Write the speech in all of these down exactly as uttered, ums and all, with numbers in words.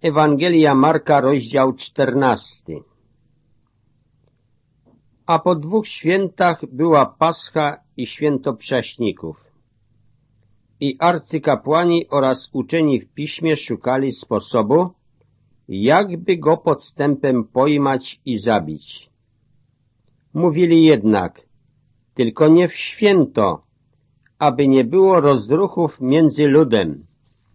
Ewangelia Marka, rozdział czternasty. A po dwóch świętach była Pascha i święto Prześników. I arcykapłani oraz uczeni w piśmie szukali sposobu, jakby go podstępem pojmać i zabić. Mówili jednak, tylko nie w święto, aby nie było rozruchów między ludem.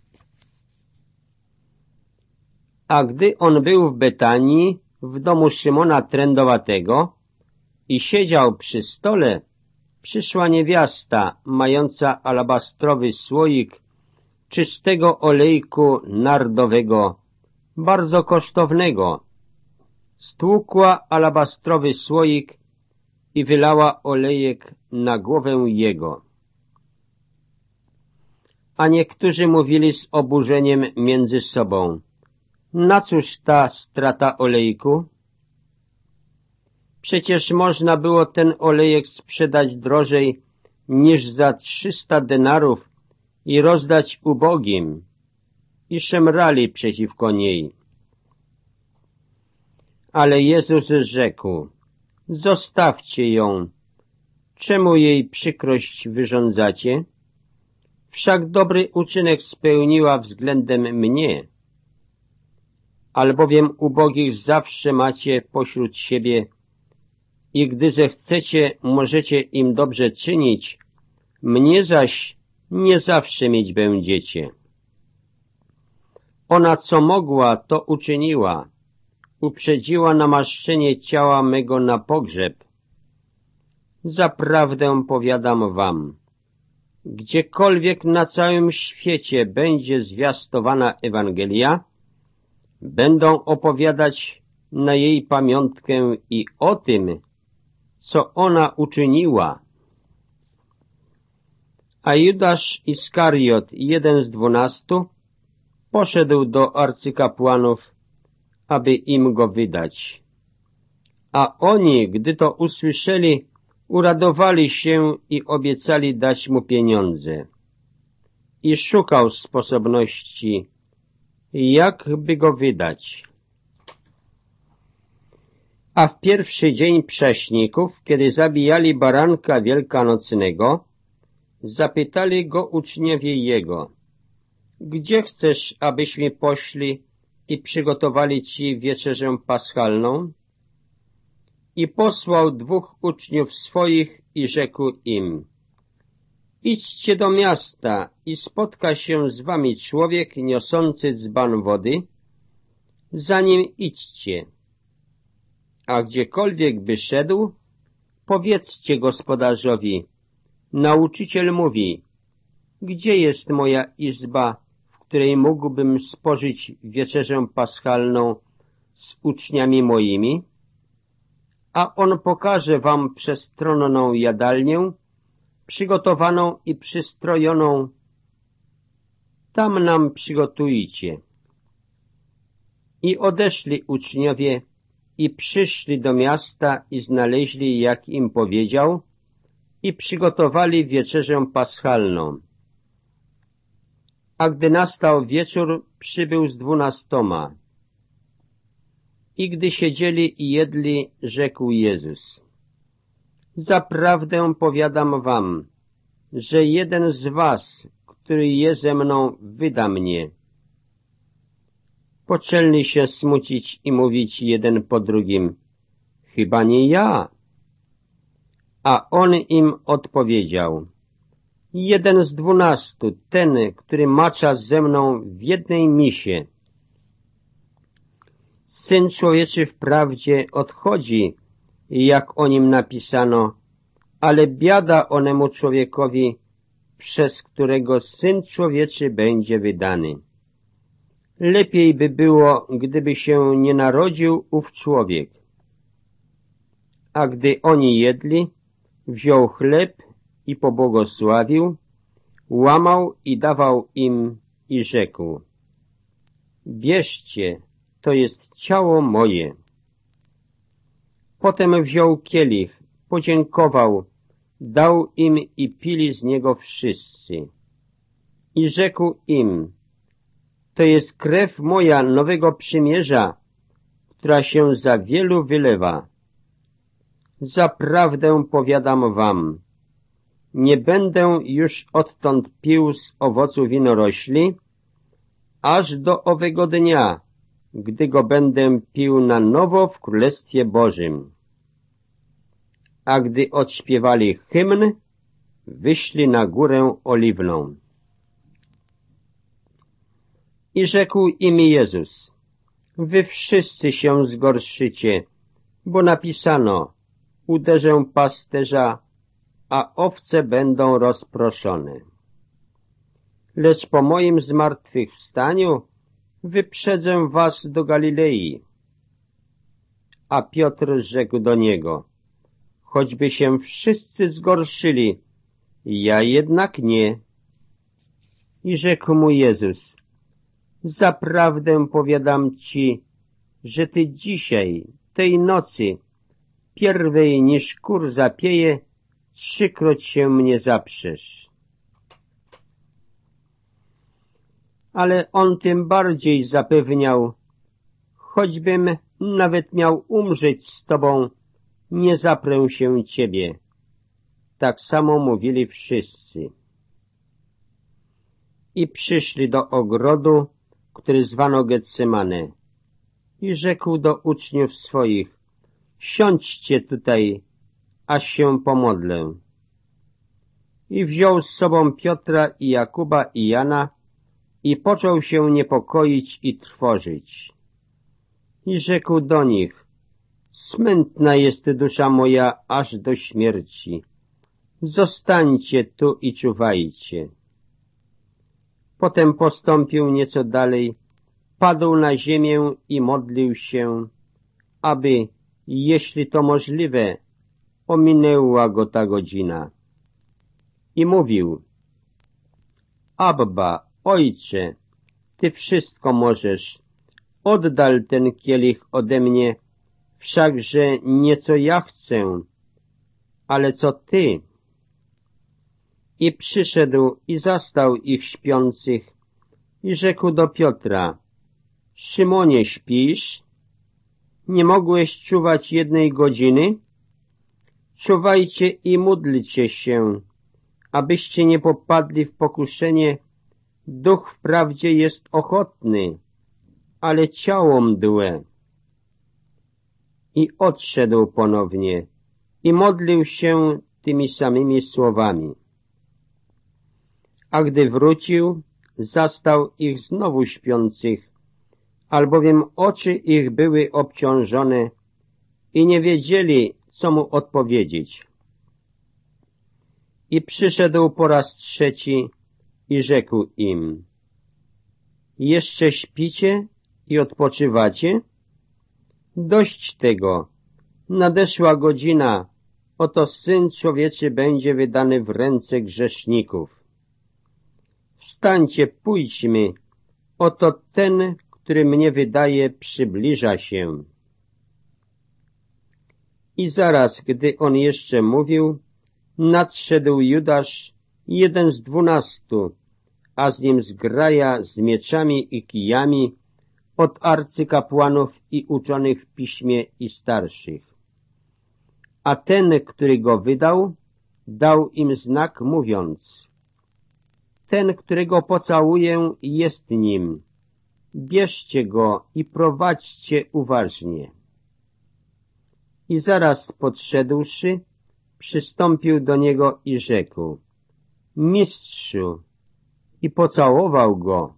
A gdy on był w Betanii, w domu Szymona Trędowatego i siedział przy stole, przyszła niewiasta, mająca alabastrowy słoik czystego olejku nardowego, bardzo kosztownego. Stłukła alabastrowy słoik i wylała olejek na głowę jego. A niektórzy mówili z oburzeniem między sobą, na cóż ta strata olejku? Przecież można było ten olejek sprzedać drożej niż za trzysta denarów i rozdać ubogim. I szemrali przeciwko niej. Ale Jezus rzekł, zostawcie ją. Czemu jej przykrość wyrządzacie? Wszak dobry uczynek spełniła względem mnie. Albowiem ubogich zawsze macie pośród siebie i gdy zechcecie, możecie im dobrze czynić, mnie zaś nie zawsze mieć będziecie. Ona co mogła, to uczyniła, uprzedziła namaszczenie ciała mego na pogrzeb. Zaprawdę powiadam wam, gdziekolwiek na całym świecie będzie zwiastowana Ewangelia, będą opowiadać na jej pamiątkę i o tym, co ona uczyniła. A Judasz Iskariot, jeden z dwunastu, poszedł do arcykapłanów, aby im go wydać. A oni, gdy to usłyszeli, uradowali się i obiecali dać mu pieniądze. I szukał sposobności, jakby go wydać. A w pierwszy dzień Prześników, kiedy zabijali baranka wielkanocnego, zapytali go uczniowie jego, gdzie chcesz, abyśmy poszli i przygotowali ci wieczerzę paschalną? I posłał dwóch uczniów swoich i rzekł im, idźcie do miasta i spotka się z wami człowiek niosący dzban wody, za nim idźcie. A gdziekolwiek by szedł, powiedzcie gospodarzowi, nauczyciel mówi, gdzie jest moja izba, w której mógłbym spożyć wieczerzę paschalną z uczniami moimi? A on pokaże wam przestronną jadalnię, przygotowaną i przystrojoną. Tam nam przygotujcie. I odeszli uczniowie i przyszli do miasta i znaleźli, jak im powiedział, i przygotowali wieczerzę paschalną. A gdy nastał wieczór, przybył z dwunastoma. I gdy siedzieli i jedli, rzekł Jezus, zaprawdę powiadam wam, że jeden z was, który je ze mną, wyda mnie. Poczęli się smucić i mówić jeden po drugim, chyba nie ja. A on im odpowiedział, jeden z dwunastu, ten, który macza ze mną w jednej misie. Syn Człowieczy wprawdzie odchodzi, jak o nim napisano, ale biada onemu człowiekowi, przez którego Syn Człowieczy będzie wydany. Lepiej by było, gdyby się nie narodził ów człowiek. A gdy oni jedli, wziął chleb i pobłogosławił, łamał i dawał im i rzekł, bierzcie, to jest ciało moje. Potem wziął kielich, podziękował, dał im i pili z niego wszyscy. I rzekł im, To jest krew moja nowego przymierza, która się za wielu wylewa. Zaprawdę powiadam wam, nie będę już odtąd pił z owocu winorośli, aż do owego dnia, gdy go będę pił na nowo w Królestwie Bożym. A gdy odśpiewali hymn, wyszli na górę oliwną. I rzekł im Jezus, wy wszyscy się zgorszycie, bo napisano, uderzę pasterza, a owce będą rozproszone. Lecz po moim zmartwychwstaniu wyprzedzę was do Galilei. A Piotr rzekł do niego, choćby się wszyscy zgorszyli, ja jednak nie. I rzekł mu Jezus, zaprawdę powiadam ci, że ty dzisiaj, tej nocy, pierwej niż kur zapieje, trzykroć się mnie zaprzesz. Ale on tym bardziej zapewniał, choćbym nawet miał umrzeć z tobą, nie zaprę się ciebie. Tak samo mówili wszyscy. I przyszli do ogrodu, który zwano Getsemane. I rzekł do uczniów swoich, siądźcie tutaj, aż się pomodlę. I wziął z sobą Piotra i Jakuba i Jana i począł się niepokoić i trwożyć. I rzekł do nich, smętna jest dusza moja aż do śmierci. Zostańcie tu i czuwajcie. Potem postąpił nieco dalej, padł na ziemię i modlił się, aby, jeśli to możliwe, ominęła go ta godzina. I mówił, Abba, Ojcze, Ty wszystko możesz, oddal ten kielich ode mnie, wszakże nie co ja chcę, ale co Ty. I przyszedł i zastał ich śpiących i rzekł do Piotra, Szymonie, śpisz? Nie mogłeś czuwać jednej godziny? Czuwajcie i módlcie się, abyście nie popadli w pokuszenie. Duch wprawdzie jest ochotny, ale ciało mdłe. I odszedł ponownie i modlił się tymi samymi słowami. A gdy wrócił, zastał ich znowu śpiących, albowiem oczy ich były obciążone i nie wiedzieli, co mu odpowiedzieć. I przyszedł po raz trzeci i rzekł im, jeszcze śpicie i odpoczywacie? Dość tego, nadeszła godzina, oto Syn Człowieczy będzie wydany w ręce grzeszników. Wstańcie, pójdźmy, oto ten, który mnie wydaje, przybliża się. I zaraz, gdy on jeszcze mówił, nadszedł Judasz, jeden z dwunastu, a z nim zgraja z mieczami i kijami od arcykapłanów i uczonych w piśmie i starszych. A ten, który go wydał, dał im znak, mówiąc, ten, którego pocałuję, jest nim. Bierzcie go i prowadźcie uważnie. I zaraz podszedłszy, przystąpił do niego i rzekł, Mistrzu, i pocałował go.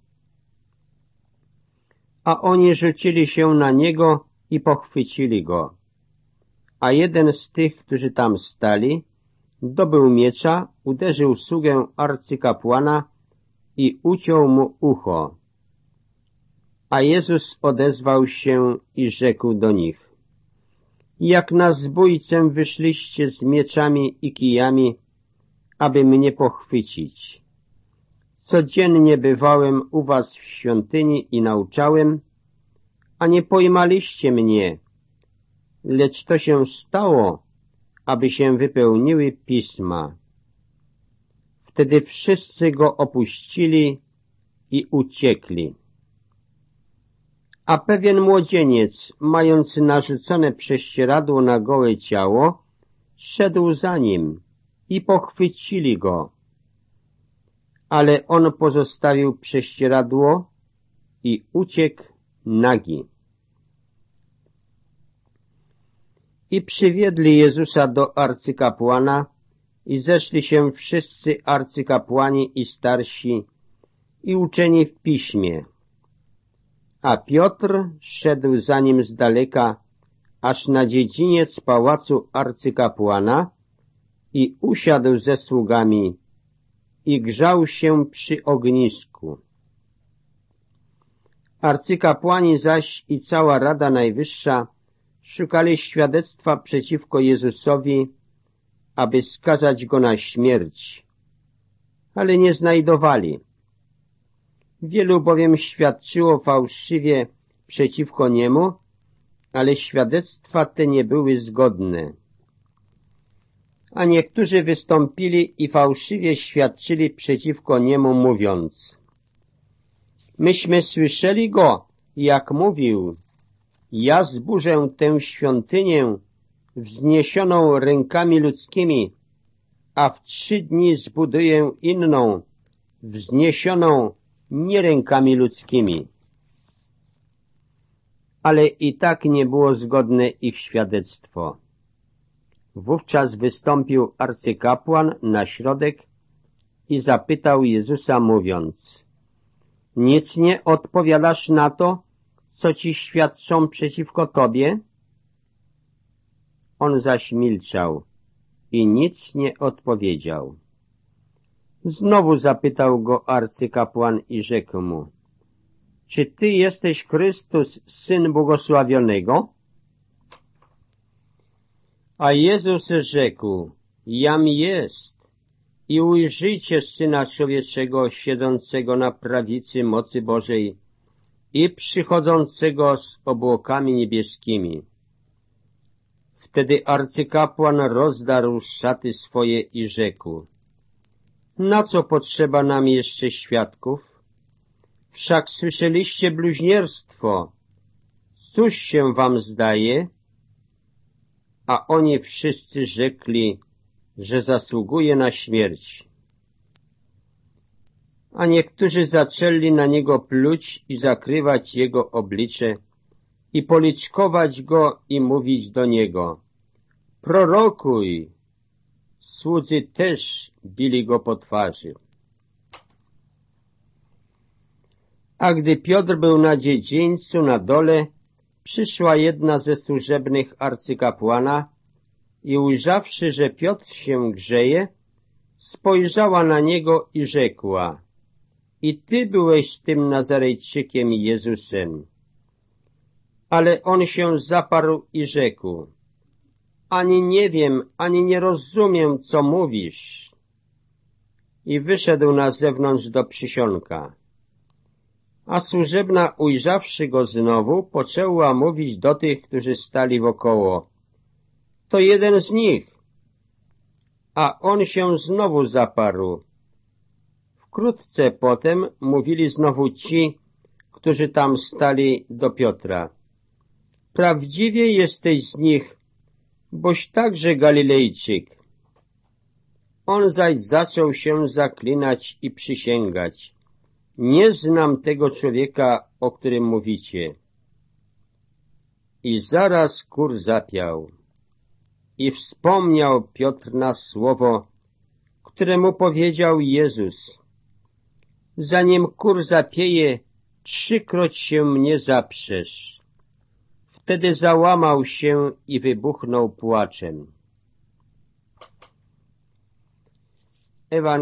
A oni rzucili się na niego i pochwycili go. A jeden z tych, którzy tam stali, dobył miecza, uderzył sługę arcykapłana i uciął mu ucho. A Jezus odezwał się i rzekł do nich, jak na zbójcę wyszliście z mieczami i kijami, aby mnie pochwycić. Codziennie bywałem u was w świątyni i nauczałem, a nie pojmaliście mnie, lecz to się stało, aby się wypełniły pisma. Wtedy wszyscy go opuścili i uciekli. A pewien młodzieniec, mający narzucone prześcieradło na gołe ciało, szedł za nim i pochwycili go. Ale on pozostawił prześcieradło i uciekł nagi. I przywiedli Jezusa do arcykapłana i zeszli się wszyscy arcykapłani i starsi i uczeni w piśmie. A Piotr szedł za nim z daleka, aż na dziedziniec pałacu arcykapłana i usiadł ze sługami i grzał się przy ognisku. Arcykapłani zaś i cała Rada Najwyższa szukali świadectwa przeciwko Jezusowi, aby skazać go na śmierć, ale nie znajdowali. Wielu bowiem świadczyło fałszywie przeciwko niemu, ale świadectwa te nie były zgodne. A niektórzy wystąpili i fałszywie świadczyli przeciwko niemu, mówiąc: myśmy słyszeli go, jak mówił: ja zburzę tę świątynię wzniesioną rękami ludzkimi, a w trzy dni zbuduję inną, wzniesioną nie rękami ludzkimi. Ale i tak nie było zgodne ich świadectwo. Wówczas wystąpił arcykapłan na środek i zapytał Jezusa, mówiąc: nic nie odpowiadasz na to, co ci świadczą przeciwko tobie? On zaś milczał i nic nie odpowiedział. Znowu zapytał go arcykapłan i rzekł mu: czy ty jesteś Chrystus, Syn Błogosławionego? A Jezus rzekł: jam jest, i ujrzyjcie Syna Człowieczego siedzącego na prawicy mocy Bożej i przychodzącego z obłokami niebieskimi. Wtedy arcykapłan rozdarł szaty swoje i rzekł: na co potrzeba nam jeszcze świadków? Wszak słyszeliście bluźnierstwo. Cóż się wam zdaje? A oni wszyscy rzekli, że zasługuje na śmierć. A niektórzy zaczęli na niego pluć i zakrywać jego oblicze i policzkować go i mówić do niego: prorokuj! Słudzy też bili go po twarzy. A gdy Piotr był na dziedzińcu na dole, przyszła jedna ze służebnych arcykapłana i ujrzawszy, że Piotr się grzeje, spojrzała na niego i rzekła: i ty byłeś z tym Nazarejczykiem Jezusem. Ale on się zaparł i rzekł: ani nie wiem, ani nie rozumiem, co mówisz. I wyszedł na zewnątrz do przysionka. A służebna, ujrzawszy go znowu, poczęła mówić do tych, którzy stali wokoło: to jeden z nich. A on się znowu zaparł. Wkrótce potem mówili znowu ci, którzy tam stali, do Piotra: prawdziwie jesteś z nich, boś także Galilejczyk. On zaś zaczął się zaklinać i przysięgać: nie znam tego człowieka, o którym mówicie. I zaraz kur zapiał. I wspomniał Piotr na słowo, które mu powiedział Jezus: zanim kur zapieje, trzykroć się mnie zaprzesz. Wtedy załamał się i wybuchnął płaczem. Ewangelia